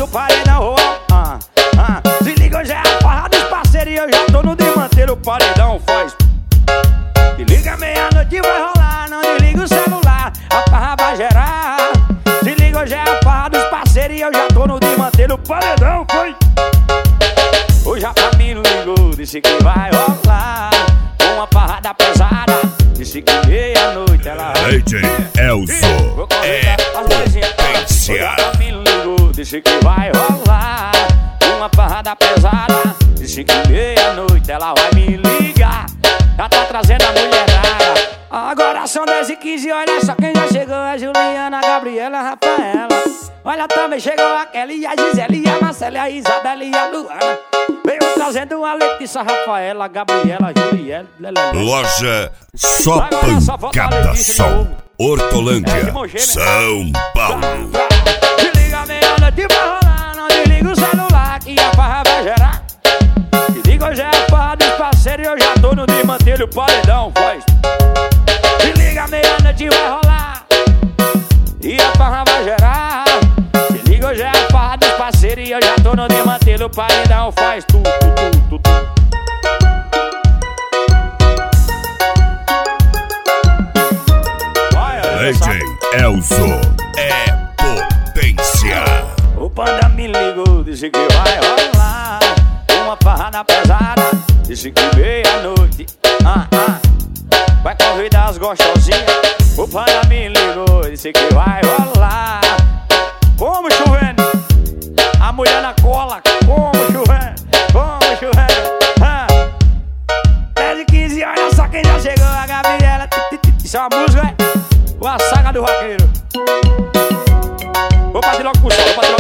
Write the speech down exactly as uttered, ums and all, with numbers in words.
no paredão. Ah, ah. Se liga, hoje é a farra dos parceiros e eu já tô no desmanteiro. O paredão faz. Se liga, meia-noite vai rolar, não desliga o celular, a farra vai gerar. Se liga, hoje é a farra dos parceiros e eu já tô no desmanteiro. O paredão foi. Hoje a família ligou, disse que vai rolar uma parrada pesada, disse que meia-noite ela vai. D J Elzo é potência. Hoje a família ligou, disse que vai rolar uma parrada pesada, disse que meia-noite ela vai me ligar. Já tá trazendo a mulherada. Agora são dez e quinze, olha só quem já chegou. A Juliana, a Gabriela, a Rafaela. Olha, também chegou a Kelly, a Gisele, a Marcela, a Isabela e a Luana. Veio trazendo a Letícia, a Rafaela, a Gabriela, a Juliela. Loja Só Pancadação, Hortolândia, São Paulo. Se liga, meia-noite vai rolar, não desliga o celular que a farra vai gerar. Se liga, hoje é a farra dos parceiros e eu já tô no desmantelho. O paredão faz. Se liga, meia-noite vai rolar e a farra vai gerar. Se liga, hoje é a farra dos parceiros e eu já tô no desmantelho. O paredão faz tudo, tudo, tudo, tudo. D J Elzo é potência. O Panda me ligou, disse que vai rolar uma parrada pesada, disse que meia-noite ah, ah, vai convidar as gostosinhas. O Panda me ligou, disse que vai rolar. Como chovendo, a mulher na cola. Como chovendo, como chovendo ah. dez e quinze, olha só quem já chegou. A Gabriela, isso é uma música, é? A saga do vaqueiro. Vou partir logo pro sol, vou partir logo.